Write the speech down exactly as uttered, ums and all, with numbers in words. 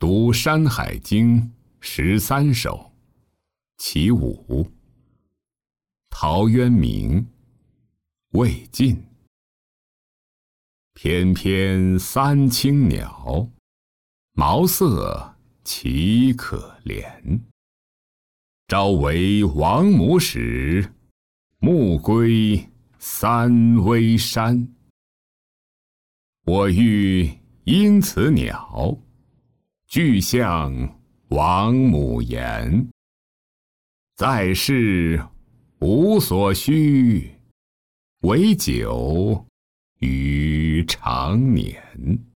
读《山海经》十三首，其五。陶渊明，魏晋。翩翩三青鸟，毛色其可怜。朝为王母使，暮归三危山。我欲因此鸟，具象王母颜。在世无所需，唯久与长年。